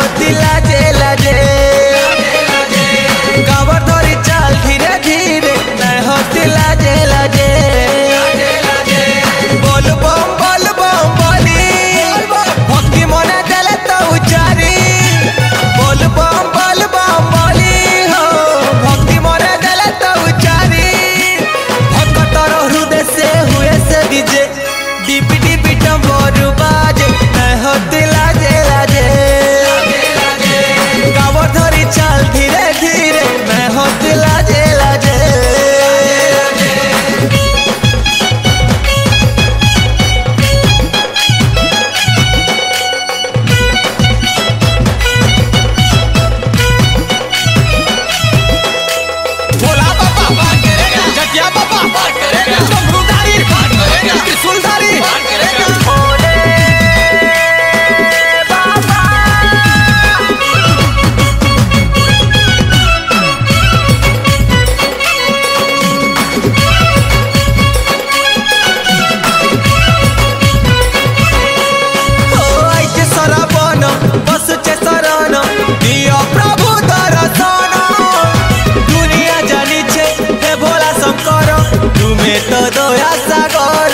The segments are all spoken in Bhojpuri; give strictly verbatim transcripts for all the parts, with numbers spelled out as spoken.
होती लाजे लाजे कावर धरी चाल धीरे धीरे नहीं होती लाजे लाजे बोल बम बोल बम बोली भक्ति मने देले तो उचारी बोल बम बोल बम बोली हो भक्ति मने देले तो उचारी भक्तर हृदय से हुए से विजय डिपी डिपी डमरू बाजे नहीं होती लाजे लाजे कावर धरी चाल धीरे धीरे नहीं होती लाजे लाजे भोला बाबा पार करेगा जटिया बाबा पार करेगा डमरूधारी पार करेगा त्रिशूलधारी पार करेगा भोले बाबा ओ आइचे सरबन बसुचे शरण दियो प्रभु दर्शन दुनिया जानिछे हे भोला शंकर तुमे तो दया सागर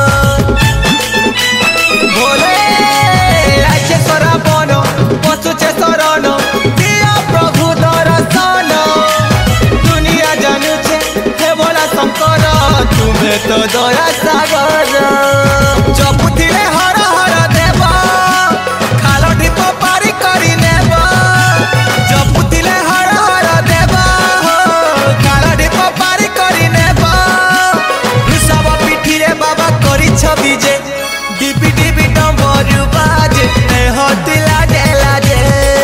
भोले आइचे सरबन बसुचे शरण दियो प्रभु दर्शन दुनिया जानिछे हे भोला शंकर तुमे तो दया सागर जपुथिले हर हर देव खाल ढीप पारी करी नेब जपुथिले हर हर देव खाल ढीप पारी करी नेब वृषभ पिठीरे बाबा करी छवि जे डिपी डिपी डमरू बाजे नहीं होती लाजे लाजे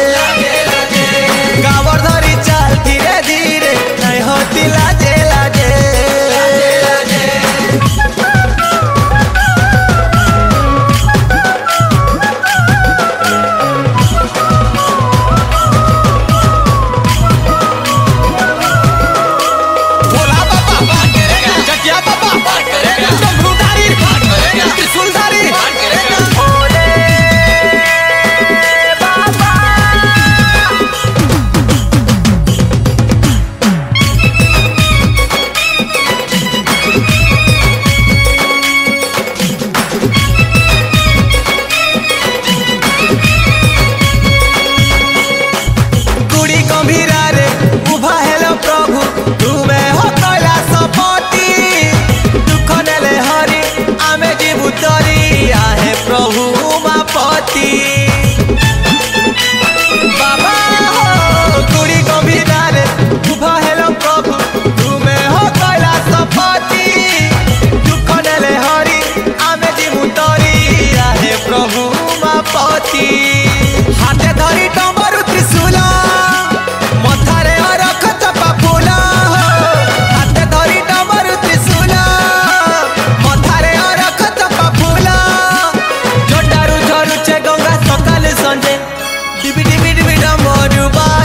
कावर धरी चाल धीरे धीरे नहीं होती लाजे लाजे भोला बाबा पार करेगा जटिया बाबा पार करेगा डमरूधारी पार करेगा त्रिशूलधारी पार करेगा भोले बाबा गुड़ी गंभीरा रे उभा हेलो प्रभु तुमे हो कैलासपति दुख नेले हरि आमे जीवु तरी आहे प्रभु उमापति बाबा हो गुड़ी गंभीरा रे उभा हेलो प्रभु तुमे हो कैलासपति दुख नेले हरि आमे जीवु तरी आहे प्रभु उमापति हाथे धरी डमरू त्रिशूल मथारे अरख चपा फूल हाथे धरी डमरू त्रिशूल मथारे अरख चपा फूल जोटारू झरुचे गंगा सकाल संजे डिबी डिबी डिबी डमरू बा